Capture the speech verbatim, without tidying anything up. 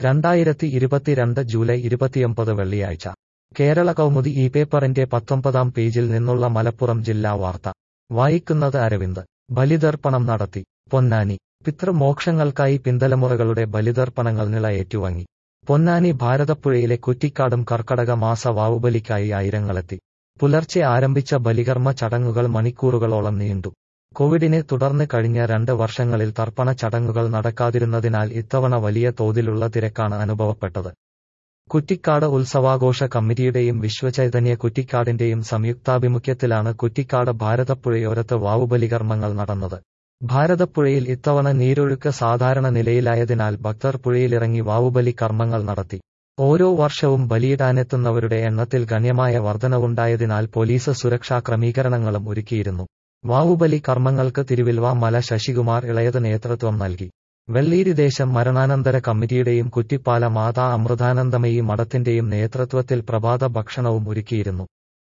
രണ്ടായിരത്തി ഇരുപത്തിരണ്ട് ജൂലൈ ഇരുപത്തിയൊമ്പത് വെള്ളിയാഴ്ച കേരള കൗമുദി ഈ പേപ്പറിന്റെ പത്തൊമ്പതാം പേജിൽ നിന്നുള്ള മലപ്പുറം ജില്ലാ വാർത്ത വായിക്കുന്നത് അരവിന്ദ്. ബലിതർപ്പണം നടത്തി. പൊന്നാനി. പിതൃമോക്ഷങ്ങൾക്കായി പിന്തലമുറകളുടെ ബലിതർപ്പണങ്ങൾ നിള ഏറ്റുവാങ്ങി. പൊന്നാനി ഭാരതപ്പുഴയിലെ കുറ്റിക്കാടും കർക്കടക മാസ വാവുബലിക്കായി ആയിരങ്ങളെത്തി. പുലർച്ചെ ആരംഭിച്ച ബലികർമ്മ ചടങ്ങുകൾ മണിക്കൂറുകളോളം നീണ്ടു. കോവിഡിനെ തുടർന്ന് കഴിഞ്ഞ രണ്ട് വർഷങ്ങളിൽ തർപ്പണ ചടങ്ങുകൾ നടക്കാതിരുന്നതിനാൽ ഇത്തവണ വലിയ തോതിലുള്ള തിരക്കാണ് അനുഭവപ്പെട്ടത്. കുറ്റിക്കാട് ഉത്സവാഘോഷ കമ്മിറ്റിയുടെയും വിശ്വചൈതന്യ കുറ്റിക്കാടിന്റെയും സംയുക്താഭിമുഖ്യത്തിലാണ് കുറ്റിക്കാട് ഭാരതപ്പുഴയോരത്ത് വാവുബലികർമ്മങ്ങൾ നടന്നത്. ഭാരതപ്പുഴയിൽ ഇത്തവണ നീരൊഴുക്ക് സാധാരണ നിലയിലായതിനാൽ ഭക്തർ പുഴയിലിറങ്ങി വാവുബലി കർമ്മങ്ങൾ നടത്തി. ഓരോ വർഷവും ബലിയിടാനെത്തുന്നവരുടെ എണ്ണത്തിൽ ഗണ്യമായ വർധനവുണ്ടായതിനാൽ പോലീസ് സുരക്ഷാ ക്രമീകരണങ്ങളും ഒരുക്കിയിരുന്നു. വാവുബലി കർമ്മങ്ങൾക്ക് തിരുവിൽവ മല ശശികുമാർ ഇളയത് നേതൃത്വം നൽകി. വെള്ളീരി ദേശം മരണാനന്തര കമ്മിറ്റിയുടെയും കുറ്റിപ്പാല മാതാ അമൃതാനന്ദമയി മഠത്തിന്റെയും നേതൃത്വത്തിൽ പ്രഭാത ഭക്ഷണവും ഒരുക്കിയിരുന്നു.